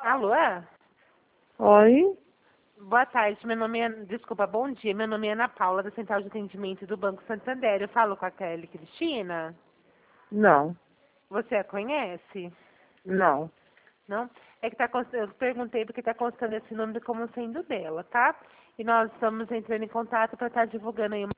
Alô? Oi? Boa tarde, meu nome é... Desculpa, bom dia. Meu nome é Ana Paula, da Central de Atendimento do Banco Santander. Eu falo com a Kelly Cristina? Não, Você a conhece? não. Não? É que eu perguntei porque está constando esse número como sendo dela, tá? E nós estamos entrando em contato para estar divulgando aí uma